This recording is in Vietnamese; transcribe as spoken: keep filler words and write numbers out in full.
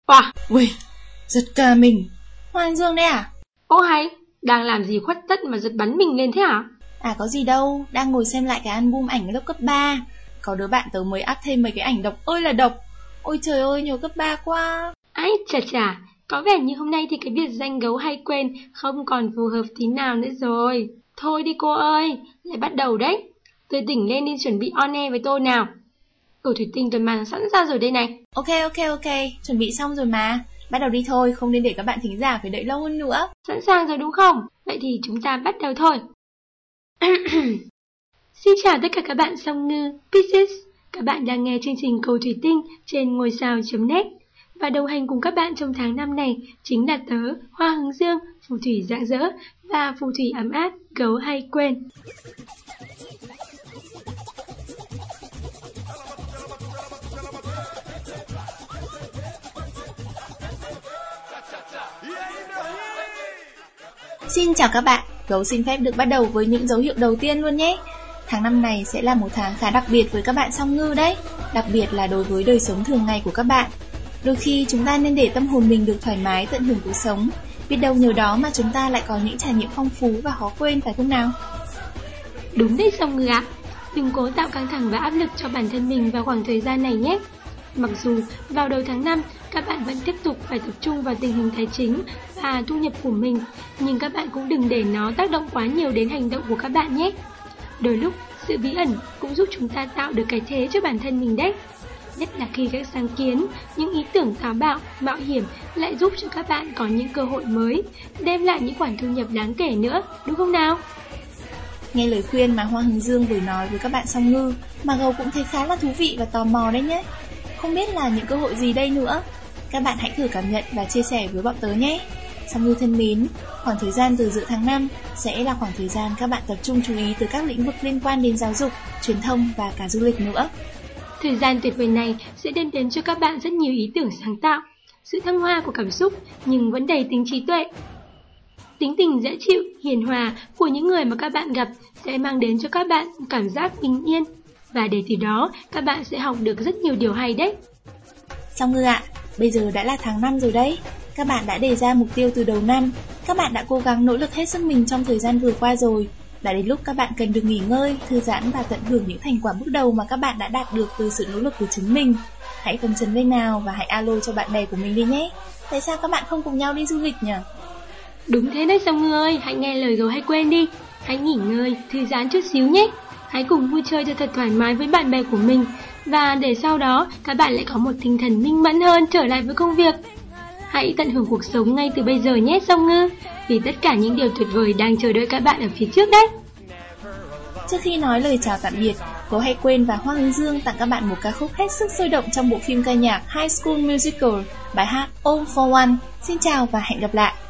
Wow. Ui, giật cả mình. Hoàng Dương đấy à? Ô hay, đang làm gì khuất tất mà giật bắn mình lên thế hả? À có gì đâu, đang ngồi xem lại cái album ảnh lớp cấp ba. Có đứa bạn tớ mới up thêm mấy cái ảnh độc ơi là độc. Ôi trời ơi, nhớ cấp ba quá. Ái chà chà, có vẻ như hôm nay thì cái biệt danh gấu hay quên không còn phù hợp tí nào nữa rồi. Thôi đi cô ơi, lại bắt đầu đấy. Tôi tỉnh lên đi chuẩn bị on air với tôi nào. Cầu thủy tinh tôi mang sẵn ra rồi đây này. Ok ok ok, chuẩn bị xong rồi mà. Bắt đầu đi thôi, không nên để các bạn thính giả phải đợi lâu hơn nữa. Sẵn sàng rồi đúng không? Vậy thì chúng ta bắt đầu thôi. Xin chào tất cả các bạn song ngư Pisces. Các bạn đang nghe chương trình Cầu Thủy Tinh trên ngôi sao chấm net. Và đồng hành cùng các bạn trong tháng năm này chính là tớ, Hoa Hướng Dương, phù thủy rạng rỡ và phù thủy ấm áp, gấu hay quên. Xin chào các bạn, gấu xin phép được bắt đầu với những dấu hiệu đầu tiên luôn nhé. Tháng năm này sẽ là một tháng khá đặc biệt với các bạn song ngư đấy, đặc biệt là đối với đời sống thường ngày của các bạn. Đôi khi chúng ta nên để tâm hồn mình được thoải mái tận hưởng cuộc sống, biết đâu nhờ đó mà chúng ta lại có những trải nghiệm phong phú và khó quên phải không nào? Đúng đấy song ngư ạ, đừng cố tạo căng thẳng và áp lực cho bản thân mình vào khoảng thời gian này nhé. Mặc dù vào đầu tháng năm các bạn vẫn tiếp tục phải tập trung vào tình hình tài chính và thu nhập của mình, nhưng các bạn cũng đừng để nó tác động quá nhiều đến hành động của các bạn nhé. Đôi lúc sự bí ẩn cũng giúp chúng ta tạo được cái thế cho bản thân mình đấy. Nhất là khi các sáng kiến, những ý tưởng táo bạo, mạo hiểm lại giúp cho các bạn có những cơ hội mới, đem lại những khoản thu nhập đáng kể nữa, đúng không nào? Nghe lời khuyên mà Hoa Hướng Dương vừa nói với các bạn song ngư mà gấu cũng thấy khá là thú vị và tò mò đấy nhé. Không biết là những cơ hội gì đây nữa? Các bạn hãy thử cảm nhận và chia sẻ với bọn tớ nhé. Song ngư thân mến, khoảng thời gian từ giữa tháng năm sẽ là khoảng thời gian các bạn tập trung chú ý từ các lĩnh vực liên quan đến giáo dục, truyền thông và cả du lịch nữa. Thời gian tuyệt vời này sẽ đem đến cho các bạn rất nhiều ý tưởng sáng tạo, sự thăng hoa của cảm xúc nhưng vẫn đầy tính trí tuệ. Tính tình dễ chịu, hiền hòa của những người mà các bạn gặp sẽ mang đến cho các bạn cảm giác bình yên. Và để từ đó, các bạn sẽ học được rất nhiều điều hay đấy. Song ngư ạ, bây giờ đã là tháng năm rồi đấy. Các bạn đã đề ra mục tiêu từ đầu năm. Các bạn đã cố gắng nỗ lực hết sức mình trong thời gian vừa qua rồi. Đã đến lúc các bạn cần được nghỉ ngơi, thư giãn và tận hưởng những thành quả bước đầu mà các bạn đã đạt được từ sự nỗ lực của chính mình. Hãy phấn chấn lên nào và hãy alo cho bạn bè của mình đi nhé. Tại sao các bạn không cùng nhau đi du lịch nhỉ? Đúng thế đấy song ngư ơi, hãy nghe lời gấu hay quên đi. Hãy nghỉ ngơi, thư giãn chút xíu nhé. Hãy cùng vui chơi cho thật thoải mái với bạn bè của mình. Và để sau đó các bạn lại có một tinh thần minh mẫn hơn trở lại với công việc. Hãy tận hưởng cuộc sống ngay từ bây giờ nhé song ngư, vì tất cả những điều tuyệt vời đang chờ đợi các bạn ở phía trước đấy. Trước khi nói lời chào tạm biệt, Gấu hay quên và Hoa Hướng Dương tặng các bạn một ca khúc hết sức sôi động trong bộ phim ca nhạc High School Musical, bài hát All for One. Xin chào và hẹn gặp lại.